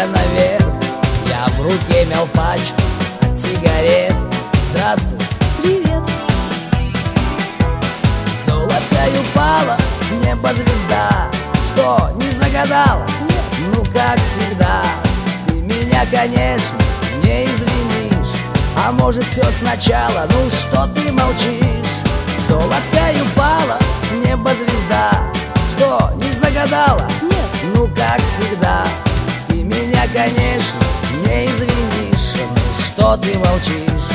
глядя наверх, я в руке мял пачку от сигарет. Здравствуй. Привет. Золотой упала с неба звезда. Что, не загадала? Нет. Ну, как всегда, ты меня, конечно, не извинишь. А может, все сначала, ну что ты молчишь? Золотой упала с неба звезда. Что, не загадала? Нет. Ну, как всегда, ты меня, конечно, не извинишь. Ну, что ты молчишь?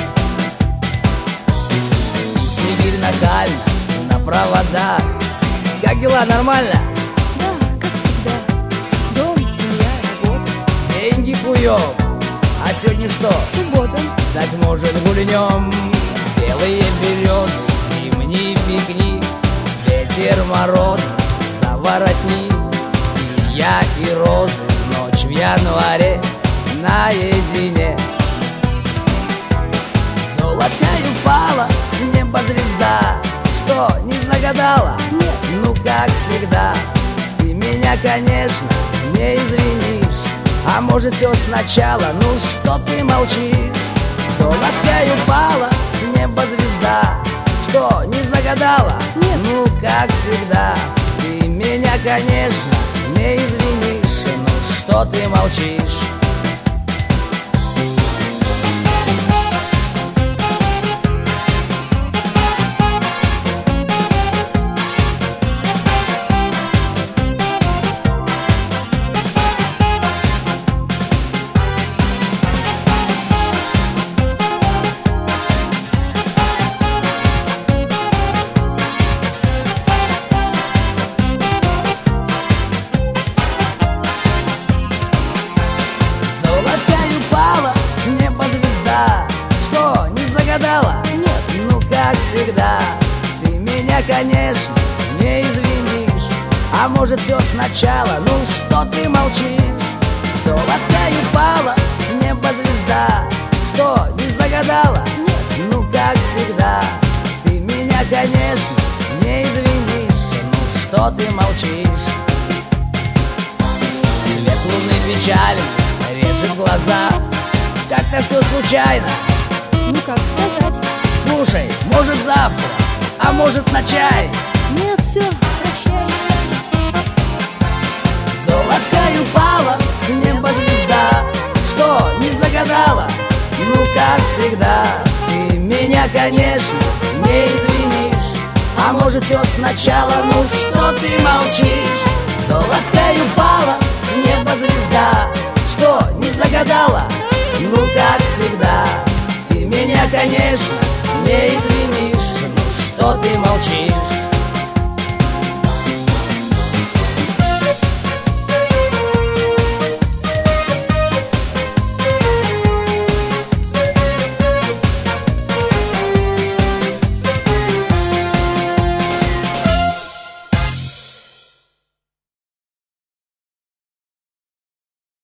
Сибирь нахально, на проводах. Как дела, нормально? Да, как всегда. Дом, семья, работа. Деньги куем. А сегодня что? Суббота. Так может гульнем? Белые березы, зимний пикник, ветер, мороз, заворотни. И я, и розы, ночь в январе наедине. Золотая упала с неба звезда. Что, не загадала? Нет. Ну, как всегда, ты меня, конечно, не извинишь. А может, все сначала, ну что ты молчишь? Золотая упала с неба звезда. Что, не загадала? Нет. Ну, как всегда, ты меня, конечно, не извинишь. Ну, что ты молчишь? Что, не загадала? Нет. Ну, как всегда, ты меня, конечно, не извинишь. А может, все сначала, ну что ты молчишь? Золотая упала с неба звезда. Что, не загадала? Нет. Ну, как всегда, ты меня, конечно, не извинишь. Ну, что ты молчишь? Свет луны печальный режет глаза. Как-то все случайно. Ну, как сказать? Слушай, может завтра, а может на чай. Нет, все, прощай. Золотая упала с неба звезда. Что, не загадала? Ну, как всегда, ты меня, конечно, не извинишь. А может, все сначала, ну что ты молчишь? Золотая упала с неба звезда. Что, не загадала? Ну, как всегда, ты меня, конечно, не извинишь. Ну, что ты молчишь?